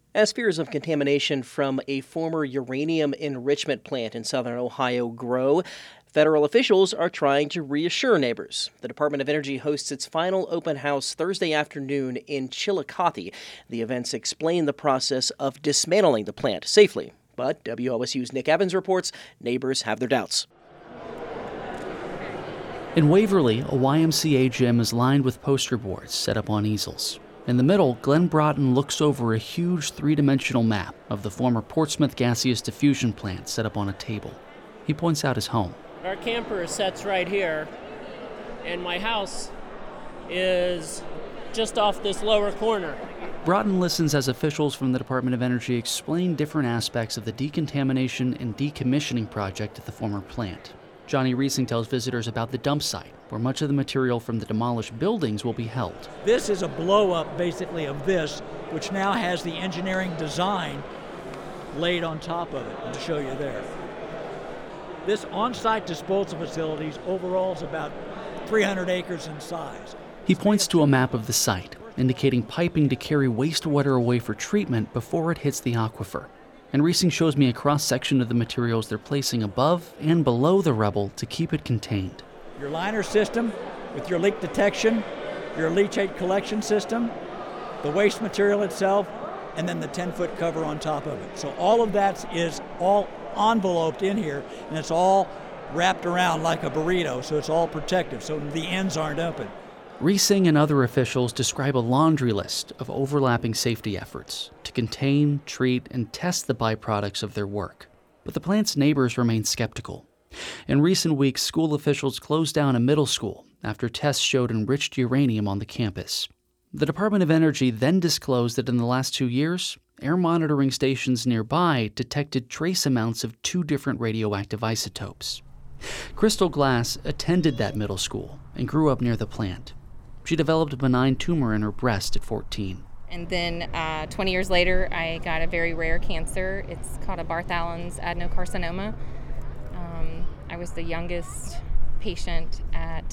As fears of contamination from a former uranium enrichment plant in southern Ohio grow, federal officials are trying to reassure neighbors. The Department of Energy hosts its final open house Thursday afternoon in Chillicothe. The events explain the process of dismantling the plant safely. But WOSU's Nick Evans reports neighbors have their doubts. In Waverly, a YMCA gym is lined with poster boards set up on easels. In the middle, Glenn Broughton looks over a huge three-dimensional map of the former Portsmouth gaseous diffusion plant set up on a table. He points out his home. Our camper sets right here, and my house is just off this lower corner. Broughton listens as officials from the Department of Energy explain different aspects of the decontamination and decommissioning project at the former plant. Johnny Reesing tells visitors about the dump site, where much of the material from the demolished buildings will be held. This is a blow-up, basically, of this, which now has the engineering design laid on top of it. I'll show you there. This on-site disposal facilities overall is about 300 acres in size. He points to a map of the site, indicating piping to carry wastewater away for treatment before it hits the aquifer. And Reesing shows me a cross-section of the materials they're placing above and below the rubble to keep it contained. Your liner system with your leak detection, your leachate collection system, the waste material itself, and then the 10-foot cover on top of it. So all of that is all enveloped in here, and it's all wrapped around like a burrito, so it's all protective, so the ends aren't open. Reesing and other officials describe a laundry list of overlapping safety efforts to contain, treat, and test the byproducts of their work. But the plant's neighbors remain skeptical. In recent weeks, school officials closed down a middle school after tests showed enriched uranium on the campus. The Department of Energy then disclosed that in the last 2 years, air monitoring stations nearby detected trace amounts of 2 different radioactive isotopes. Crystal Glass attended that middle school and grew up near the plant. She developed a benign tumor in her breast at 14. And then 20 years later, I got a very rare cancer. It's called a Bartholin's adenocarcinoma. I was the youngest patient at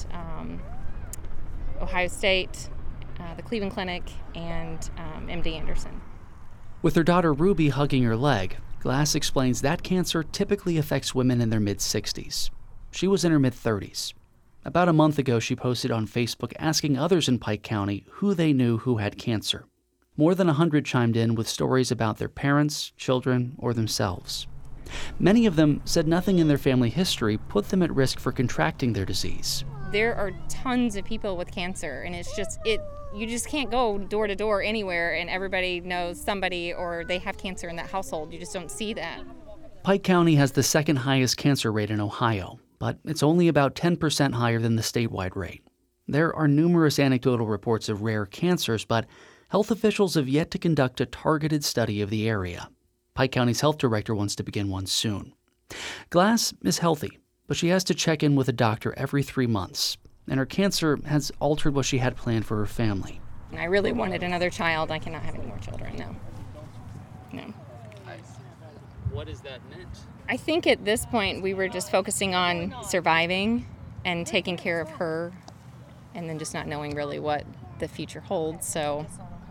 Ohio State, the Cleveland Clinic, and MD Anderson. With her daughter Ruby hugging her leg, Glass explains that cancer typically affects women in their mid-60s. She was in her mid-30s. About a month ago, she posted on Facebook asking others in Pike County who they knew who had cancer. More than 100 chimed in with stories about their parents, children, or themselves. Many of them said nothing in their family history put them at risk for contracting their disease. There are tons of people with cancer, and you just can't go door to door anywhere and everybody knows somebody or they have cancer in that household. You just don't see that. Pike County has the second highest cancer rate in Ohio, but it's only about 10% higher than the statewide rate. There are numerous anecdotal reports of rare cancers, but health officials have yet to conduct a targeted study of the area. Pike County's health director wants to begin one soon. Glass is healthy, but she has to check in with a doctor every 3 months, and her cancer has altered what she had planned for her family. I really wanted another child. I cannot have any more children, no. What has that meant? I think at this point we were just focusing on surviving and taking care of her and then just not knowing really what the future holds, so.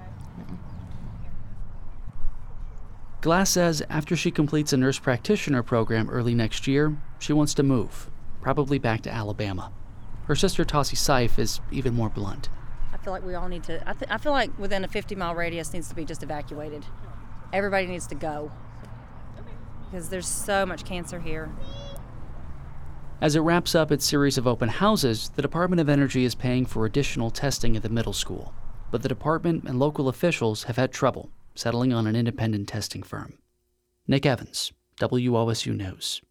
Glass says after she completes a nurse practitioner program early next year, she wants to move, probably back to Alabama. Her sister Tossie Seif is even more blunt. I feel like we all need to, I feel like within a 50-mile radius needs to be just evacuated. Everybody needs to go because there's so much cancer here. As it wraps up its series of open houses, the Department of Energy is paying for additional testing at the middle school. But the department and local officials have had trouble settling on an independent testing firm. Nick Evans, WOSU News.